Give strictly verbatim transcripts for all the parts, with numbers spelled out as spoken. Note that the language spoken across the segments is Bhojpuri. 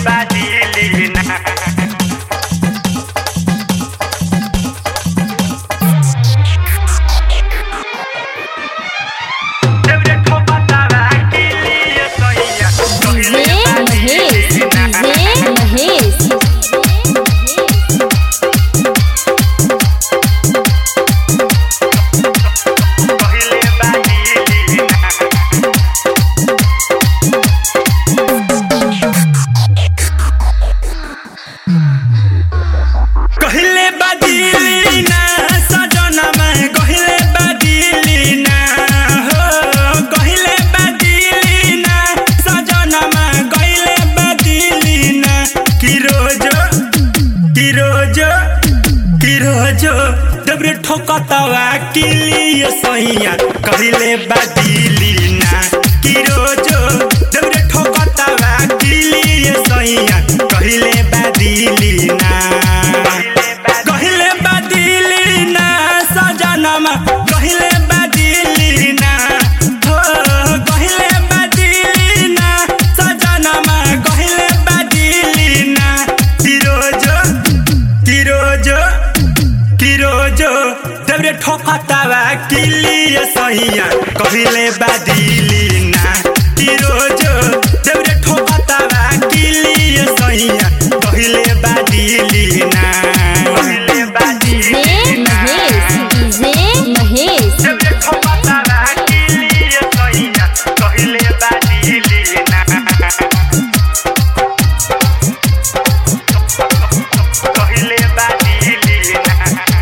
badili na डबरे ठोकतवा के लिए सैया कहले बादिली ना कि रोजो डबरे ठोकतवा के लिए सैया कहले बादिली ना कहले बादिली ना सजनमा कहले बादिली ना हो कहले बादिली ना सजनमा कहले बादिली ना कि रोजो कि रोजो रोजो डबरे ठोकतवा के लिए सैया कहले बादिली ना कि रोजो डबरे ठोकतवा के लिए सैया कहले बादिली ना कहले बादिली ना महेश डबरे ठोकतवा के लिए सैया कहले बादिली ना कहले बादिली ना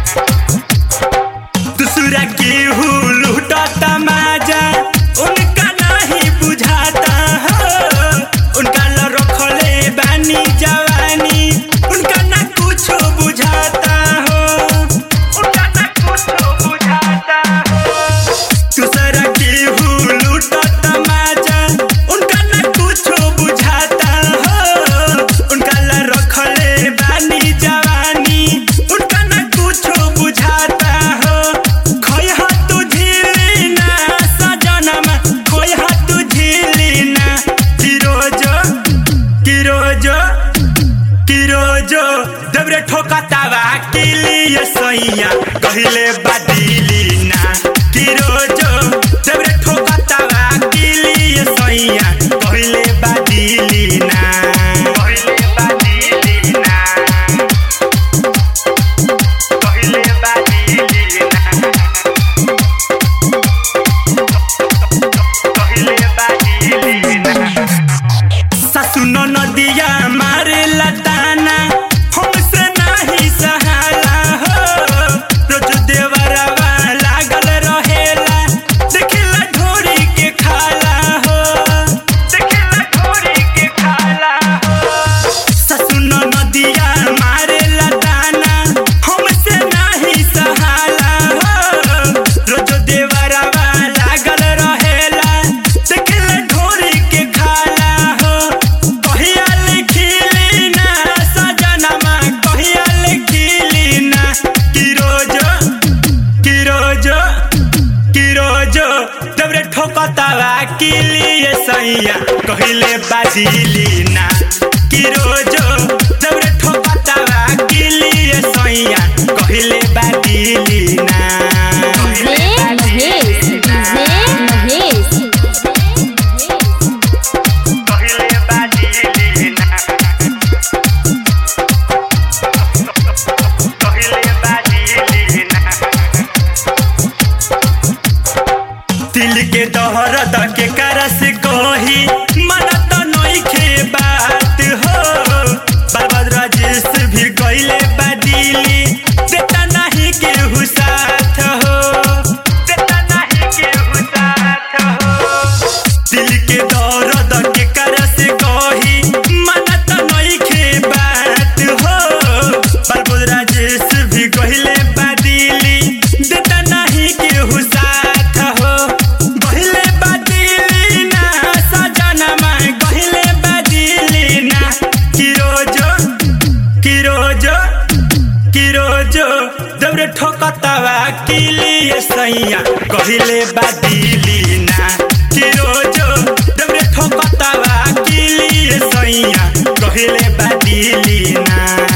दूसरा केहू लूटता माजा उनका नहीं बुझाता हो उनका ल रखले बानी जवानी उनका ना कुछ बुझाता हो उनका ना कुछ बुझाता हो दूसरा केहू लूटता माजा उनका ना कुछ बुझाता हो उनका ल रखले बानी जवानी उनका ना कुछ बुझाता हो डबरे ठोकतवा के लिए सैया कहले बादिली ना कि रोजो डबरे ठोकतवा के लिए सैया कहले बादिली ना कहले बादिली ना कहले बादिली ना कहले बादिली ना सासु नदिया मारे लताना हमसे नहीं सहाला हो रोज देवरवा लागल रहेला देखला ढोरी के खाला हो देखला ढोरी के खाला हो सासु नदिया मारे लताना हमसे नहीं सहाला हो रोज देवरवा लागल रहेला देखला ढोरी के खाला हो कहिया लिखिली ना सजनमा कहिया लिखिली ना कि रोजो कि रोजो कि रोजो डबरे ठोकतवा के लिए सैया कहले बादिली ना कि रोजो डबरे ठोकतवा के लिए सैया कहले बादिली ना महेश महेश कहले बादिली ना कहले बादिली ना दिल के दहरद के करस कही मन तो नइखे बात हो बाबा राजेश भी कहले बादिली देता नहीं केहू साथ हो देता नहीं केहू साथ हो दिल के दर्द के करस कही मन तो नइखे बात हो बाबा राजेश भी कहले बादिली देता नहीं केहू साथ हो कहले बादिली ना सजनमा कहले बादिली ना कि रोजो कि रोजो कि रोजो डबरे ठोकतवा के लिए सैया कहले बादिली ना कि रोजो डबरे ठोकतवा के लिए सैया कहले बादिली ना।